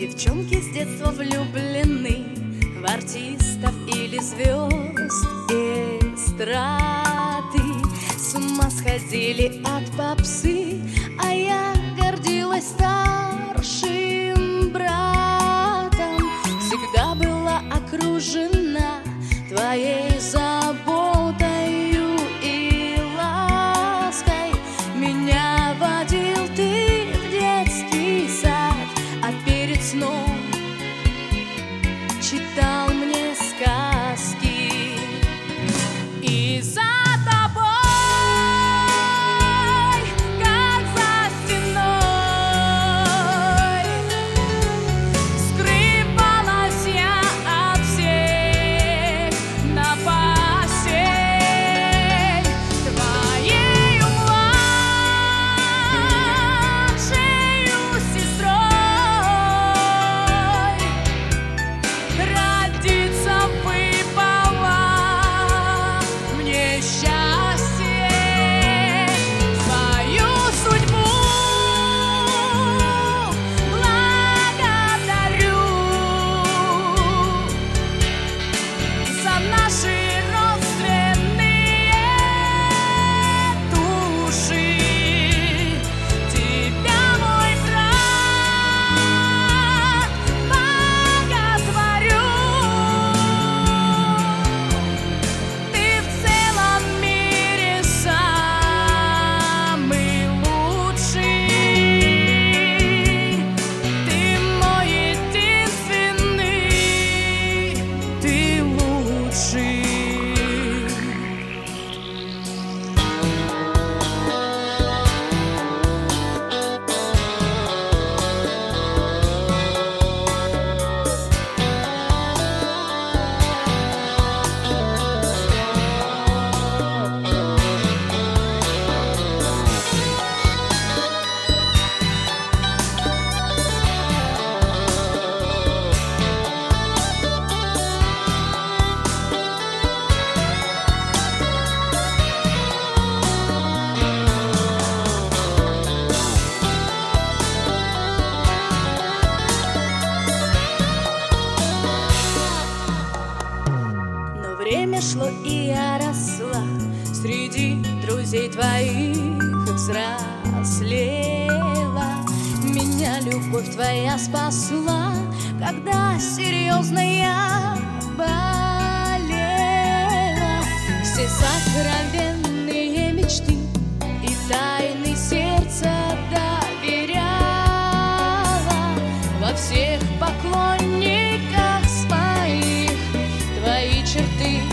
Девчонки с детства влюблены в артистов или звезд эстрады. С ума сходили от попсы, а я гордилась старшим братом. Всегда была окружена твоей заботою и лаской. Меня водил ты в детский сад, а перед сном читал мне сказки. И за тобой, как за стеной, скрывалась я от всех напастей. Твоею младшею сестрой родиться выпало мне счастье. Свою судьбу благодарю за наши родственные души. Тебя, мой брат, боготворю. Ты в целом мире самый лучший. Ты мой единственный, ты лучший. Но время шло, и я росла среди друзей твоих, взрослела. Меня любовь твоя спасла, когда серьезно я болела. Все сокровенные мечты и тайны сердца доверяла. Во всех поклонниках своих твои черты